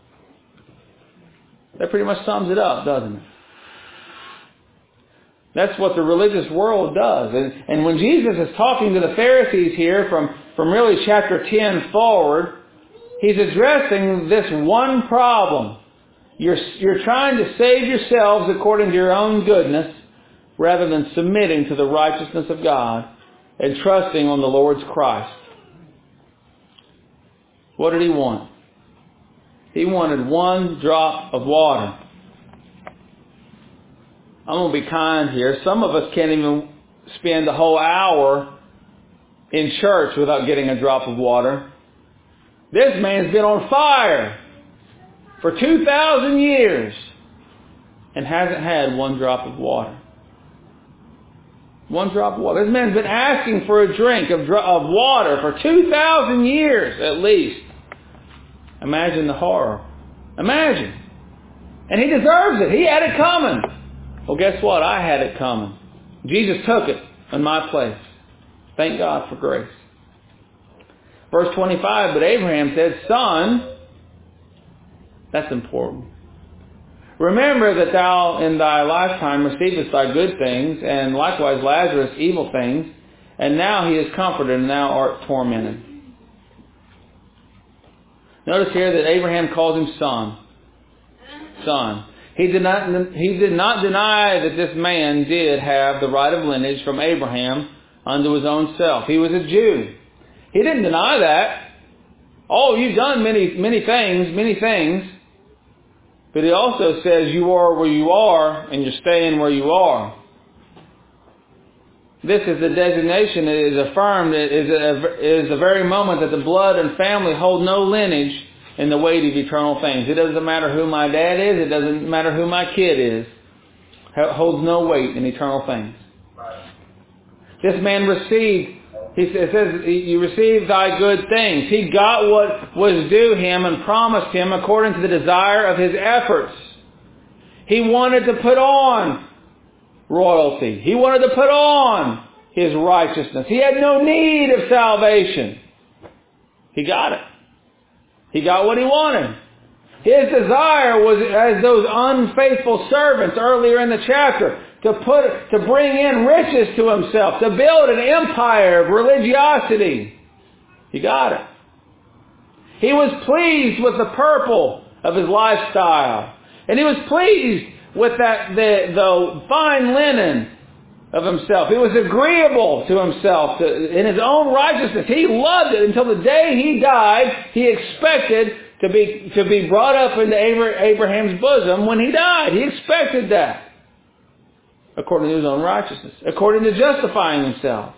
That pretty much sums it up, doesn't it? That's what the religious world does. And, and when Jesus is talking to the Pharisees here from, from really chapter ten forward, he's addressing this one problem. You're, you're trying to save yourselves according to your own goodness rather than submitting to the righteousness of God and trusting on the Lord's Christ. What did he want? He wanted one drop of water. I'm going to be kind here. Some of us can't even spend a whole hour in church without getting a drop of water. This man's been on fire for two thousand years and hasn't had one drop of water. One drop of water. This man's been asking for a drink of, of water for two thousand years at least. Imagine the horror. Imagine. And he deserves it. He had it coming. Well, guess what? I had it coming. Jesus took it in my place. Thank God for grace. Verse twenty-five, but Abraham said, Son, that's important. Remember that thou in thy lifetime receivest thy good things, and likewise Lazarus evil things, and now he is comforted, and thou art tormented. Notice here that Abraham calls him son. Son. He did not, he did not deny that this man did have the right of lineage from Abraham unto his own self. He was a Jew. He didn't deny that. Oh, you've done many, many things, many things. But he also says you are where you are and you're staying where you are. This is the designation that is affirmed. It is, a, is the very moment that the blood and family hold no lineage in the weight of eternal things. It doesn't matter who my dad is. It doesn't matter who my kid is. It holds no weight in eternal things. This man received, he says, you received thy good things. He got what was due him and promised him according to the desire of his efforts. He wanted to put on royalty. He wanted to put on his righteousness. He had no need of salvation. He got it. He got what he wanted. His desire was, as those unfaithful servants earlier in the chapter, to put, to bring in riches to himself, to build an empire of religiosity. He got it. He was pleased with the purple of his lifestyle. And he was pleased with that the, the fine linen of himself. He was agreeable to himself to, in his own righteousness. He loved it until the day he died. He expected to be to be brought up into Abraham's bosom when he died. He expected that. According to his own righteousness. According to justifying himself.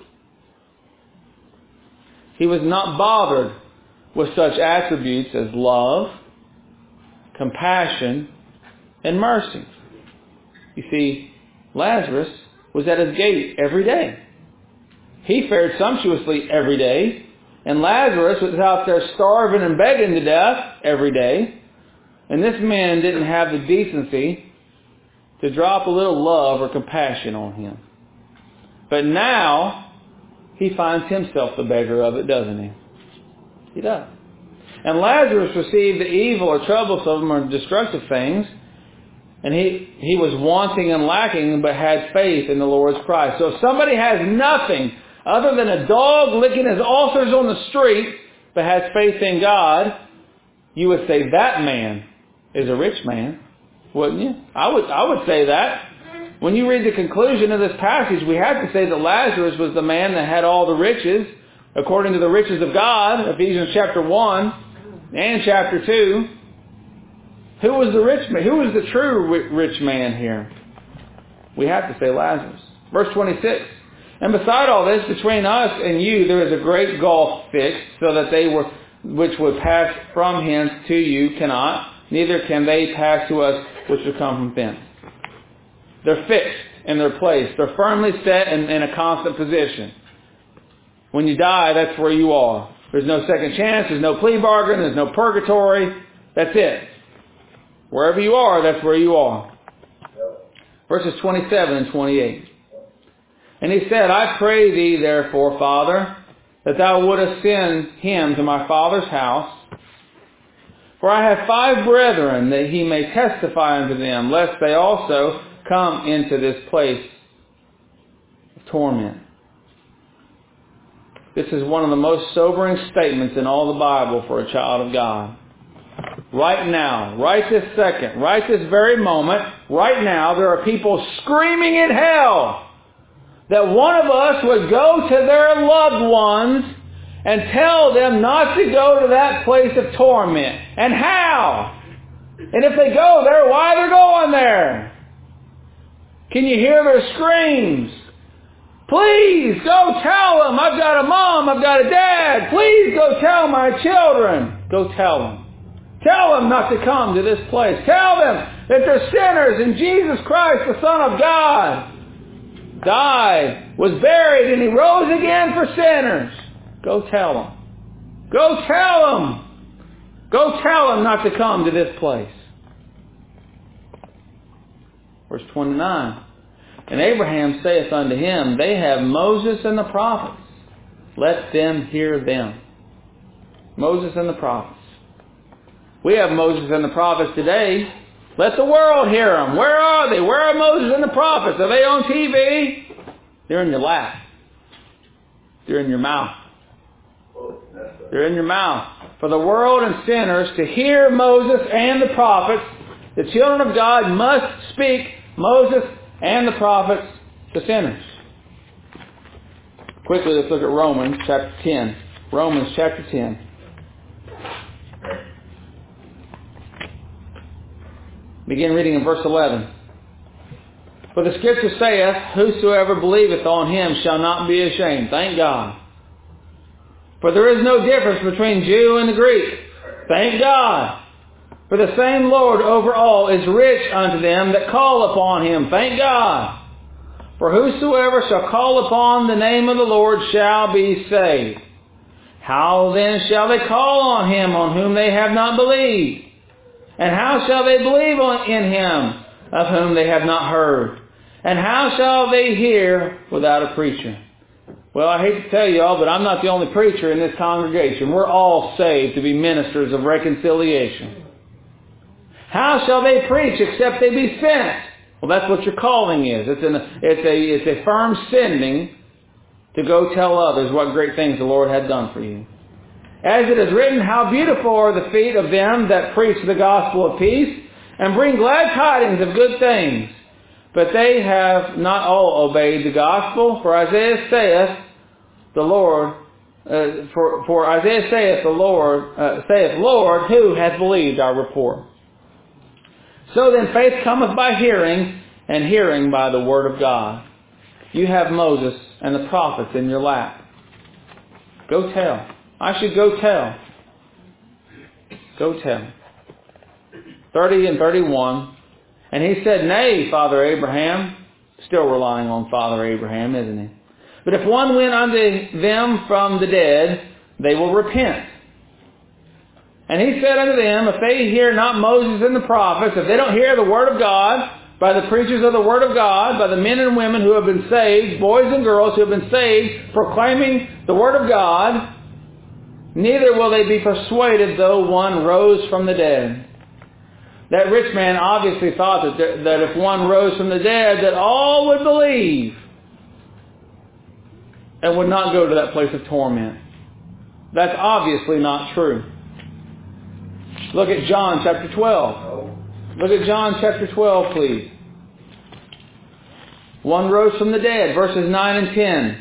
He was not bothered with such attributes as love, compassion, and mercy. You see, Lazarus was at his gate every day. He fared sumptuously every day. And Lazarus was out there starving and begging to death every day. And this man didn't have the decency to drop a little love or compassion on him. But now, he finds himself the beggar of it, doesn't he? He does. And Lazarus received the evil or troublesome or destructive things. And he, he was wanting and lacking, but had faith in the Lord's Christ. So if somebody has nothing other than a dog licking his ulcers on the street, but has faith in God, you would say that man is a rich man, wouldn't you? I would, I would say that. When you read the conclusion of this passage, we have to say that Lazarus was the man that had all the riches, according to the riches of God, Ephesians chapter one and chapter two. Who was the rich man? Who was the true rich man here? We have to say Lazarus. Verse twenty-six. And beside all this, between us and you, there is a great gulf fixed, so that they were, which would pass from hence to you cannot, neither can they pass to us which would come from thence. They're fixed in their place. They're firmly set in, in a constant position. When you die, that's where you are. There's no second chance. There's no plea bargain. There's no purgatory. That's it. Wherever you are, that's where you are. Verses twenty-seven and twenty-eight. And he said, I pray thee, therefore, Father, that thou wouldest send him to my father's house. For I have five brethren, that he may testify unto them, lest they also come into this place of torment. This is one of the most sobering statements in all the Bible for a child of God. Right now, right this second, right this very moment, right now, there are people screaming in hell that one of us would go to their loved ones and tell them not to go to that place of torment. And how? And if they go there, why they're going there? Can you hear their screams? Please go tell them. I've got a mom. I've got a dad. Please go tell my children. Go tell them. Tell them not to come to this place. Tell them that they're sinners and Jesus Christ, the Son of God, died, was buried, and He rose again for sinners. Go tell them. Go tell them. Go tell them not to come to this place. Verse twenty-nine. And Abraham saith unto him, They have Moses and the prophets. Let them hear them. Moses and the prophets. We have Moses and the prophets today. Let the world hear them. Where are they? Where are Moses and the prophets? Are they on T V? They're in your lap. They're in your mouth. They're in your mouth. For the world and sinners to hear Moses and the prophets, the children of God must speak Moses and the prophets to sinners. Quickly, let's look at Romans chapter ten. Romans chapter ten. Begin reading in verse eleven. For the Scripture saith, Whosoever believeth on Him shall not be ashamed. Thank God. For there is no difference between Jew and the Greek. Thank God. For the same Lord over all is rich unto them that call upon Him. Thank God. For whosoever shall call upon the name of the Lord shall be saved. How then shall they call on Him on whom they have not believed? And how shall they believe on, in Him of whom they have not heard? And how shall they hear without a preacher? Well, I hate to tell you all, but I'm not the only preacher in this congregation. We're all saved to be ministers of reconciliation. How shall they preach except they be sent? Well, that's what your calling is. It's, an, it's, a, it's a firm sending to go tell others what great things the Lord had done for you. As it is written, How beautiful are the feet of them that preach the gospel of peace, and bring glad tidings of good things. But they have not all obeyed the gospel. For Isaiah saith, the Lord, uh, for, for Isaiah saith, the Lord, uh, saith, Lord, who hath believed our report? So then faith cometh by hearing, and hearing by the word of God. You have Moses and the prophets in your lap. Go tell. I should go tell. Go tell. thirty and thirty-one. And he said, Nay, Father Abraham. Still relying on Father Abraham, isn't he? But if one went unto them from the dead, they will repent. And he said unto them, If they hear not Moses and the prophets, if they don't hear the word of God, by the preachers of the word of God, by the men and women who have been saved, boys and girls who have been saved, proclaiming the word of God, neither will they be persuaded though one rose from the dead. That rich man obviously thought that, there, that if one rose from the dead, that all would believe and would not go to that place of torment. That's obviously not true. Look at John chapter twelve. Look at John chapter twelve, please. One rose from the dead, verses nine and ten.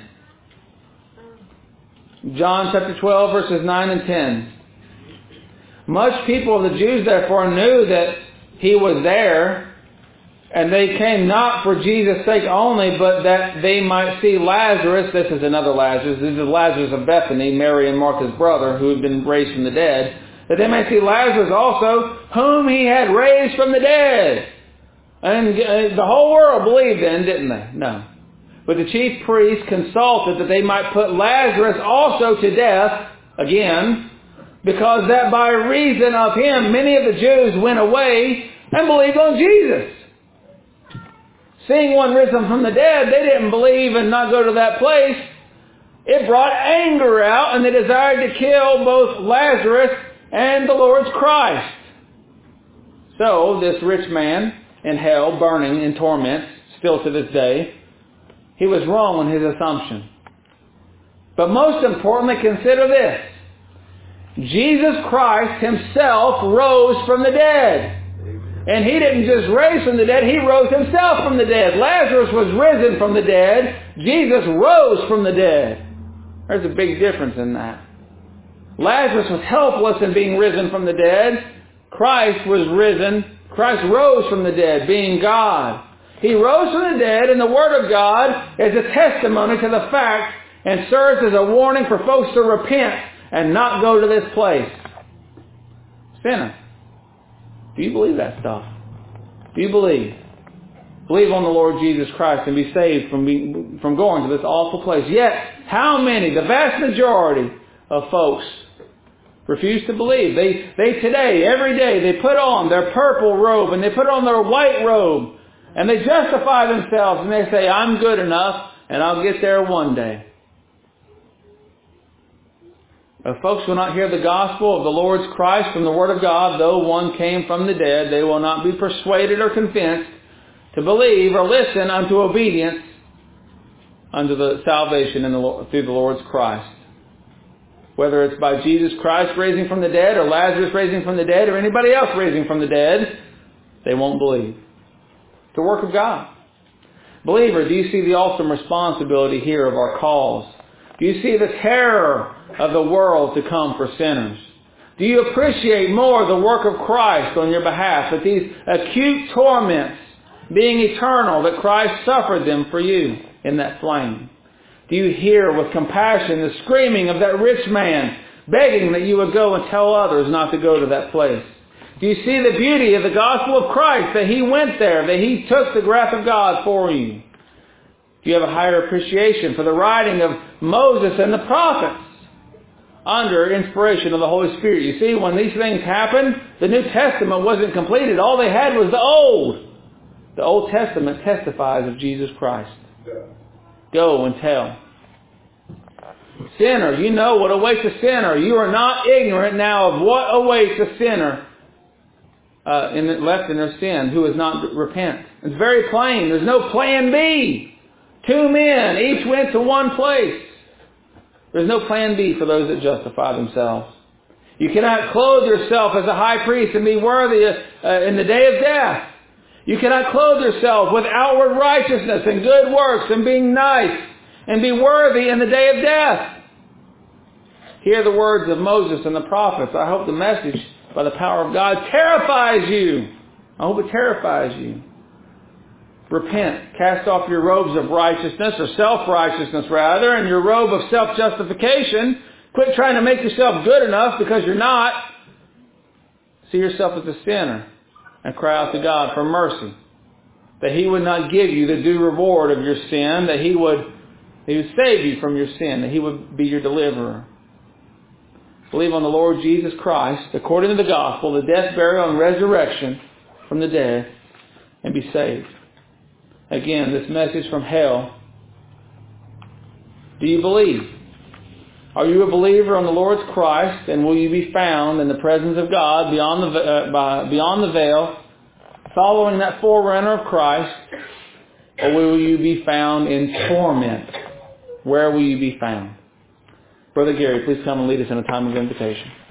John chapter twelve, verses nine and ten. Much people of the Jews therefore knew that He was there, and they came not for Jesus' sake only, but that they might see Lazarus. This is another Lazarus. This is Lazarus of Bethany, Mary and Martha's brother, who had been raised from the dead. That they might see Lazarus also, whom He had raised from the dead. And the whole world believed then, didn't they? No. But the chief priests consulted that they might put Lazarus also to death again, because that by reason of him many of the Jews went away and believed on Jesus. Seeing one risen from the dead, they didn't believe and not go to that place. It brought anger out, and they desired to kill both Lazarus and the Lord's Christ. So this rich man in hell, burning in torment, still to this day, he was wrong in his assumption. But most importantly, consider this. Jesus Christ Himself rose from the dead. And He didn't just raise from the dead, He rose Himself from the dead. Lazarus was risen from the dead. Jesus rose from the dead. There's a big difference in that. Lazarus was helpless in being risen from the dead. Christ was risen. Christ rose from the dead, being God. He rose from the dead, and the Word of God is a testimony to the fact and serves as a warning for folks to repent and not go to this place. Sinner. Do you believe that stuff? Do you believe? Believe on the Lord Jesus Christ and be saved from being, from going to this awful place. Yet, how many, the vast majority of folks, refuse to believe. They, they today, every day, they put on their purple robe and they put on their white robe and they justify themselves and they say, I'm good enough and I'll get there one day. If folks will not hear the gospel of the Lord's Christ from the Word of God, though one came from the dead, they will not be persuaded or convinced to believe or listen unto obedience unto the salvation in the, through the Lord's Christ. Whether it's by Jesus Christ raising from the dead or Lazarus raising from the dead or anybody else raising from the dead, they won't believe. It's the work of God. Believer, do you see the awesome responsibility here of our cause? Do you see the terror of the world to come for sinners? Do you appreciate more the work of Christ on your behalf, that these acute torments, being eternal, that Christ suffered them for you in that flame? Do you hear with compassion the screaming of that rich man, begging that you would go and tell others not to go to that place? Do you see the beauty of the gospel of Christ, that He went there, that He took the wrath of God for you? Do you have a higher appreciation for the writing of Moses and the prophets under inspiration of the Holy Spirit? You see, when these things happened, the New Testament wasn't completed. All they had was the Old. The Old Testament testifies of Jesus Christ. Go and tell. Sinner, you know what awaits a sinner. You are not ignorant now of what awaits a sinner uh, in the, left in their sin who has not repent. It's very plain. There's no plan B. Two men, each went to one place. There's no plan B for those that justify themselves. You cannot clothe yourself as a high priest and be worthy uh, in the day of death. You cannot clothe yourself with outward righteousness and good works and being nice and be worthy in the day of death. Hear the words of Moses and the prophets. I hope the message by the power of God terrifies you. I hope it terrifies you. Repent. Cast off your robes of righteousness, or self-righteousness rather, and your robe of self-justification. Quit trying to make yourself good enough because you're not. See yourself as a sinner and cry out to God for mercy. That He would not give you the due reward of your sin. That He would, He would save you from your sin. That He would be your deliverer. Believe on the Lord Jesus Christ, according to the gospel, the death, burial, and resurrection from the dead, and be saved. Again, this message from hell. Do you believe? Are you a believer on the Lord's Christ, and will you be found in the presence of God beyond the, uh, by, beyond the veil, following that forerunner of Christ, or will you be found in torment? Where will you be found? Brother Gary, please come and lead us in a time of invitation.